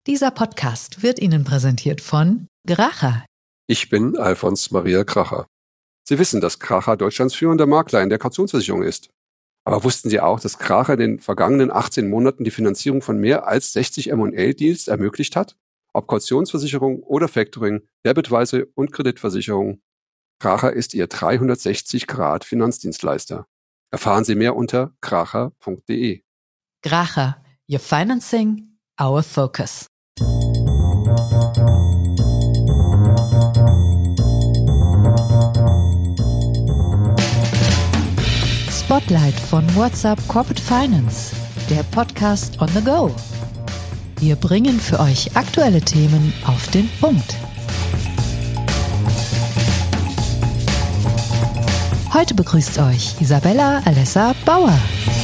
Dieser Podcast wird Ihnen präsentiert von Kracher. Ich bin Alfons Maria Kracher. Sie wissen, dass Kracher Deutschlands führender Makler in der Kautionsversicherung ist. Aber wussten Sie auch, dass Kracher in den vergangenen 18 Monaten die Finanzierung von mehr als 60 M&A-Deals ermöglicht hat? Ob Kautionsversicherung oder Factoring, Debitweise und Kreditversicherung. Kracher ist Ihr 360-Grad-Finanzdienstleister. Erfahren Sie mehr unter kracher.de. Kracher, Your Financing, Our Focus. Spotlight von WhatsUp Corporate Finance, der Podcast on the go. Wir bringen für euch aktuelle Themen auf den Punkt. Heute begrüßt euch Isabella Alessa Bauer.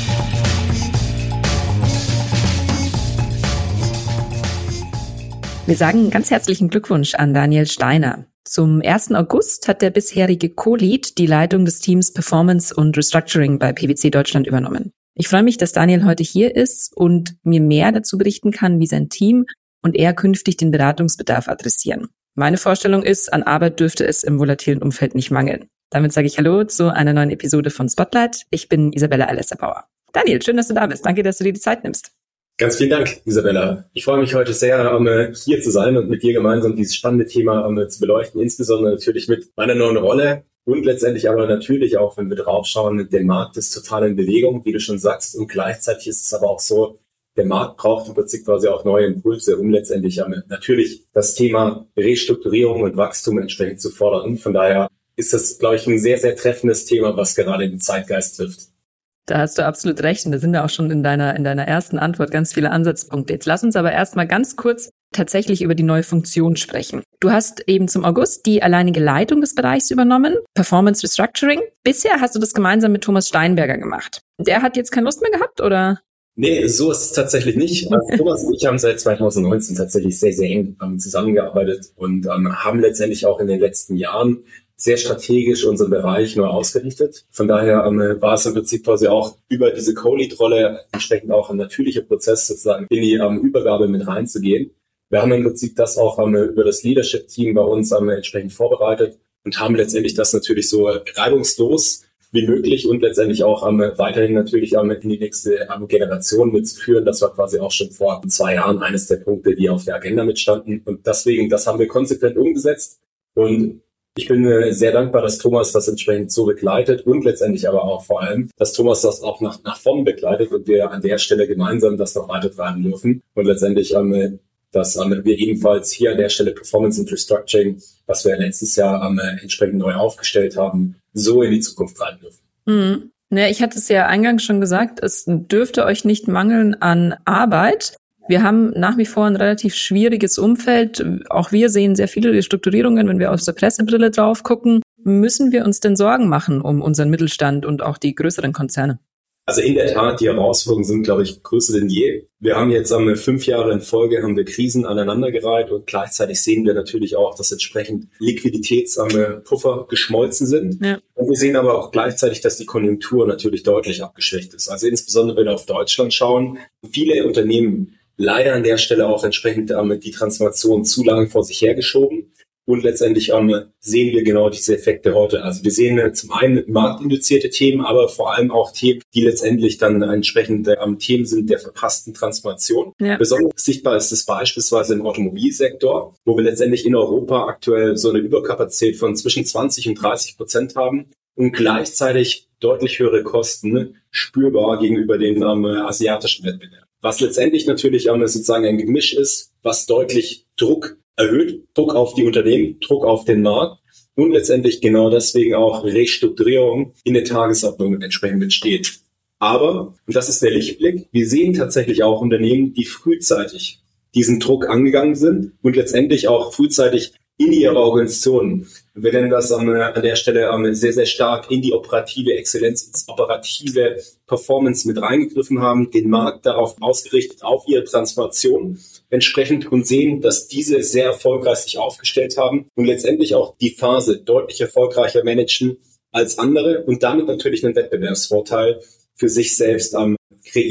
Wir sagen ganz herzlichen Glückwunsch an Daniel Steiner. Zum 1. August hat der bisherige Co-Lead die Leitung des Teams Performance und Restructuring bei PwC Deutschland übernommen. Ich freue mich, dass Daniel heute hier ist und mir mehr dazu berichten kann, wie sein Team und er künftig den Beratungsbedarf adressieren. Meine Vorstellung ist, an Arbeit dürfte es im volatilen Umfeld nicht mangeln. Damit sage ich Hallo zu einer neuen Episode von Spotlight. Ich bin Isabella Alessa Bauer. Daniel, schön, dass du da bist. Danke, dass du dir die Zeit nimmst. Ganz vielen Dank, Isabella. Ich freue mich heute sehr, hier zu sein und mit dir gemeinsam dieses spannende Thema zu beleuchten, insbesondere natürlich mit meiner neuen Rolle und letztendlich aber natürlich auch, wenn wir drauf schauen, der Markt ist total in Bewegung, wie du schon sagst, und gleichzeitig ist es aber auch so, der Markt braucht im Prinzip quasi auch neue Impulse, um letztendlich natürlich das Thema Restrukturierung und Wachstum entsprechend zu fordern. Von daher ist das, glaube ich, ein sehr, sehr treffendes Thema, was gerade den Zeitgeist trifft. Da hast du absolut recht und da sind ja auch schon in deiner ersten Antwort ganz viele Ansatzpunkte. Jetzt lass uns aber erstmal ganz kurz tatsächlich über die neue Funktion sprechen. Du hast eben zum August die alleinige Leitung des Bereichs übernommen, Performance Restructuring. Bisher hast du das gemeinsam mit Thomas Steinberger gemacht. Der hat jetzt keine Lust mehr gehabt, oder? Nee, so ist es tatsächlich nicht. Thomas und ich haben seit 2019 tatsächlich sehr, sehr eng zusammengearbeitet und haben letztendlich auch in den letzten Jahren sehr strategisch unseren Bereich neu ausgerichtet. Von daher war es im Prinzip quasi auch über diese Co-Lead-Rolle entsprechend auch ein natürlicher Prozess sozusagen in die Übergabe mit reinzugehen. Wir haben im Prinzip das auch über das Leadership-Team bei uns entsprechend vorbereitet und haben letztendlich das natürlich so reibungslos wie möglich und letztendlich auch weiterhin natürlich in die nächste Generation mitzuführen. Das war quasi auch schon vor 2 Jahren eines der Punkte, die auf der Agenda mitstanden. Und deswegen, das haben wir konsequent umgesetzt. Und ich bin sehr dankbar, dass Thomas das entsprechend so begleitet und letztendlich aber auch vor allem, dass Thomas das auch nach vorn begleitet und wir an der Stelle gemeinsam das noch weitertreiben dürfen. Und letztendlich, dass wir ebenfalls hier an der Stelle Performance und Restructuring, was wir letztes Jahr entsprechend neu aufgestellt haben, so in die Zukunft treiben dürfen. Mhm. Ja, ich hatte es ja eingangs schon gesagt, es dürfte euch nicht mangeln an Arbeit. Wir haben nach wie vor ein relativ schwieriges Umfeld. Auch wir sehen sehr viele Restrukturierungen, wenn wir aus der Pressebrille drauf gucken. Müssen wir uns denn Sorgen machen um unseren Mittelstand und auch die größeren Konzerne? Also in der Tat, die Herausforderungen sind, glaube ich, größer denn je. Wir haben jetzt 5 Jahre in Folge haben wir Krisen aneinandergereiht und gleichzeitig sehen wir natürlich auch, dass entsprechend Liquiditätspuffer geschmolzen sind. Ja. Und wir sehen aber auch gleichzeitig, dass die Konjunktur natürlich deutlich abgeschwächt ist. Also insbesondere, wenn wir auf Deutschland schauen, viele Unternehmen leider an der Stelle auch entsprechend die Transformation zu lange vor sich hergeschoben. Und letztendlich sehen wir genau diese Effekte heute. Also wir sehen zum einen marktinduzierte Themen, aber vor allem auch Themen, die letztendlich dann entsprechend Themen sind der verpassten Transformation. Ja. Besonders sichtbar ist es beispielsweise im Automobilsektor, wo wir letztendlich in Europa aktuell so eine Überkapazität von zwischen 20% und 30% haben und gleichzeitig deutlich höhere Kosten spürbar gegenüber den asiatischen Wettbewerben. Was letztendlich natürlich sozusagen ein Gemisch ist, was deutlich Druck erhöht, Druck auf die Unternehmen, Druck auf den Markt und letztendlich genau deswegen auch Restrukturierung in der Tagesordnung entsprechend entsteht. Aber, und das ist der Lichtblick, wir sehen tatsächlich auch Unternehmen, die frühzeitig diesen Druck angegangen sind und letztendlich auch frühzeitig in ihre Organisationen. Wir nennen das an der Stelle sehr, sehr stark in die operative Exzellenz, ins operative Performance mit reingegriffen haben, den Markt darauf ausgerichtet, auf ihre Transformation entsprechend und sehen, dass diese sehr erfolgreich sich aufgestellt haben und letztendlich auch die Phase deutlich erfolgreicher managen als andere und damit natürlich einen Wettbewerbsvorteil für sich selbst kreieren.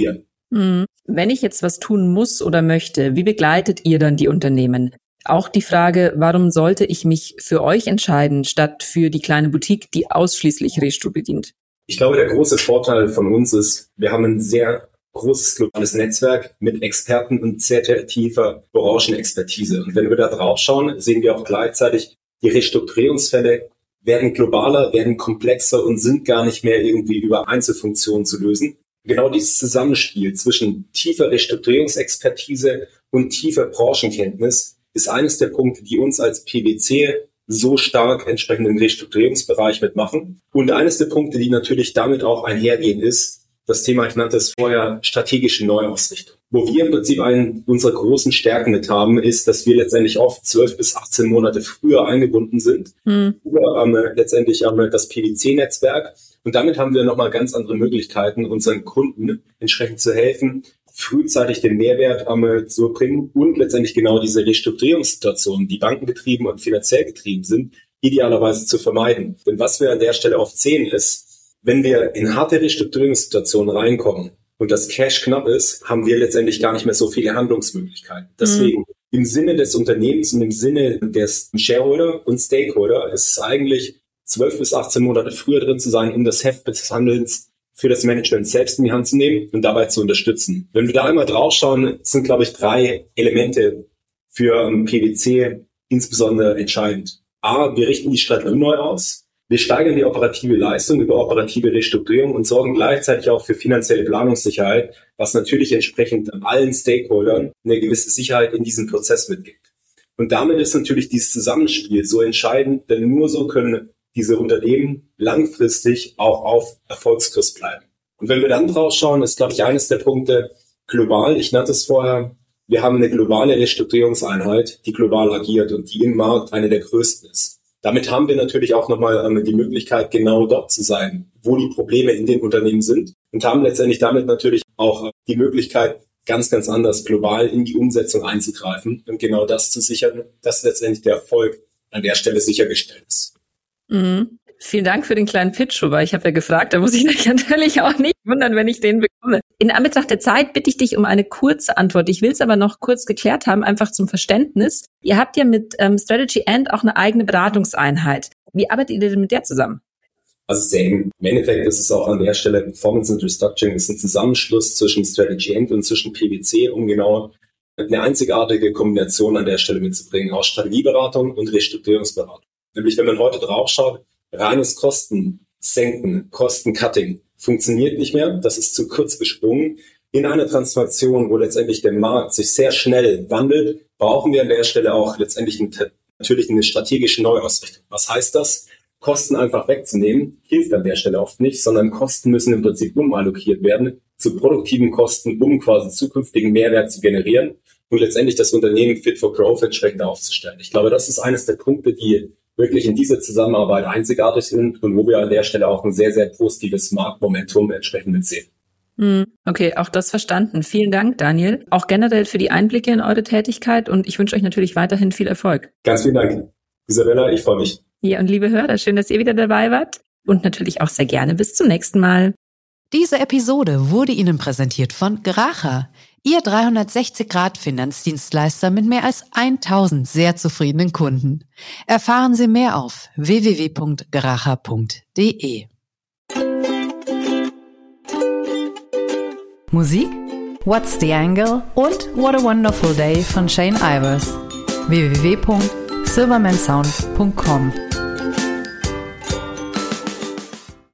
Wenn ich jetzt was tun muss oder möchte, wie begleitet ihr dann die Unternehmen? Auch die Frage, warum sollte ich mich für euch entscheiden, statt für die kleine Boutique, die ausschließlich Restro bedient? Ich glaube, der große Vorteil von uns ist, wir haben ein sehr großes globales Netzwerk mit Experten und sehr tiefer Branchenexpertise. Und wenn wir da drauf schauen, sehen wir auch gleichzeitig, die Restrukturierungsfälle werden globaler, werden komplexer und sind gar nicht mehr irgendwie über Einzelfunktionen zu lösen. Genau dieses Zusammenspiel zwischen tiefer Restrukturierungsexpertise und tiefer Branchenkenntnis ist eines der Punkte, die uns als PwC so stark entsprechend im Restrukturierungsbereich mitmachen. Und eines der Punkte, die natürlich damit auch einhergehen, ist das Thema, ich nannte es vorher, strategische Neuausrichtung. Wo wir im Prinzip einen unserer großen Stärken mit haben, ist, dass wir letztendlich oft 12 bis 18 Monate früher eingebunden sind. Über letztendlich das PwC-Netzwerk. Und damit haben wir nochmal ganz andere Möglichkeiten, unseren Kunden entsprechend zu helfen, frühzeitig den Mehrwert zu bringen und letztendlich genau diese Restrukturierungssituationen, die bankengetrieben und finanziell getrieben sind, idealerweise zu vermeiden. Denn was wir an der Stelle oft sehen ist, wenn wir in harte Restrukturierungssituationen reinkommen und das Cash knapp ist, haben wir letztendlich gar nicht mehr so viele Handlungsmöglichkeiten. Deswegen im Sinne des Unternehmens und im Sinne des Shareholder und Stakeholder ist es eigentlich 12 bis 18 Monate früher drin zu sein, um das Heft des Handelns für das Management selbst in die Hand zu nehmen und dabei zu unterstützen. Wenn wir da einmal drauf schauen, sind, glaube ich, 3 Elemente für PwC insbesondere entscheidend. A, wir richten die Strategie neu aus. Wir steigern die operative Leistung über operative Restrukturierung und sorgen gleichzeitig auch für finanzielle Planungssicherheit, was natürlich entsprechend allen Stakeholdern eine gewisse Sicherheit in diesem Prozess mitgibt. Und damit ist natürlich dieses Zusammenspiel so entscheidend, denn nur so können diese Unternehmen langfristig auch auf Erfolgskurs bleiben. Und wenn wir dann drauf schauen, ist, glaube ich, eines der Punkte global. Ich nannte es vorher, wir haben eine globale Restrukturierungseinheit, die global agiert und die im Markt eine der größten ist. Damit haben wir natürlich auch nochmal die Möglichkeit, genau dort zu sein, wo die Probleme in den Unternehmen sind und haben letztendlich damit natürlich auch die Möglichkeit, ganz, ganz anders global in die Umsetzung einzugreifen und genau das zu sichern, dass letztendlich der Erfolg an der Stelle sichergestellt ist. Vielen Dank für den kleinen Pitch, wobei ich habe ja gefragt, da muss ich mich natürlich auch nicht wundern, wenn ich den bekomme. In Anbetracht der Zeit bitte ich dich um eine kurze Antwort. Ich will es aber noch kurz geklärt haben, einfach zum Verständnis. Ihr habt ja mit Strategy End auch eine eigene Beratungseinheit. Wie arbeitet ihr denn mit der zusammen? Also im Endeffekt ist es auch an der Stelle, Performance and Restructuring ist ein Zusammenschluss zwischen Strategy End und zwischen PwC, um genau eine einzigartige Kombination an der Stelle mitzubringen aus Strategieberatung und Restrukturierungsberatung. Nämlich, wenn man heute drauf schaut, reines Kostensenken, Kostencutting funktioniert nicht mehr. Das ist zu kurz gesprungen. In einer Transformation, wo letztendlich der Markt sich sehr schnell wandelt, brauchen wir an der Stelle auch letztendlich natürlich eine strategische Neuausrichtung. Was heißt das? Kosten einfach wegzunehmen, hilft an der Stelle oft nicht, sondern Kosten müssen im Prinzip umallokiert werden zu produktiven Kosten, um quasi zukünftigen Mehrwert zu generieren und letztendlich das Unternehmen fit for growth entsprechend aufzustellen. Ich glaube, das ist eines der Punkte, die wirklich in dieser Zusammenarbeit einzigartig sind und wo wir an der Stelle auch ein sehr, sehr positives Marktmomentum entsprechend mitsehen. Okay, auch das verstanden. Vielen Dank, Daniel. Auch generell für die Einblicke in eure Tätigkeit und ich wünsche euch natürlich weiterhin viel Erfolg. Ganz vielen Dank, Isabella. Ich freue mich. Ja, und liebe Hörer, schön, dass ihr wieder dabei wart und natürlich auch sehr gerne bis zum nächsten Mal. Diese Episode wurde Ihnen präsentiert von Gracha, Ihr 360-Grad-Finanzdienstleister mit mehr als 1000 sehr zufriedenen Kunden. Erfahren Sie mehr auf www.gracha.de. Musik? What's the Angle? Und What a Wonderful Day von Shane Ivers. www.silvermansound.com